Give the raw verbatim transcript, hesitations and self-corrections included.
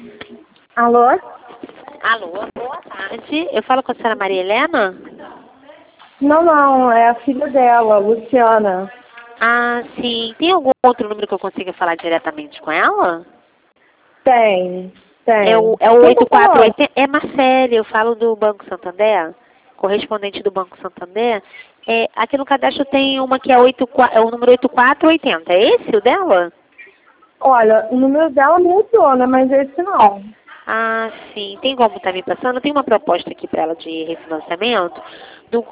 Alô? Alô, boa tarde. Eu falo com a senhora Maria Helena? Não, não, é a filha dela, Luciana. Ah, sim. Tem algum outro número que eu consiga falar diretamente com ela? Tem, tem. É o, é o Quem tá oito quatro oito falando? zero. É Marcele, eu falo do Banco Santander, correspondente do Banco Santander. É, aqui no cadastro tem uma que é, oito, é o número oito quatro oito zero. É esse o dela? Olha, o número dela mudou, né? Mas esse não. Ah, sim. Tem como estar me passando? Tem uma proposta aqui para ela de refinanciamento.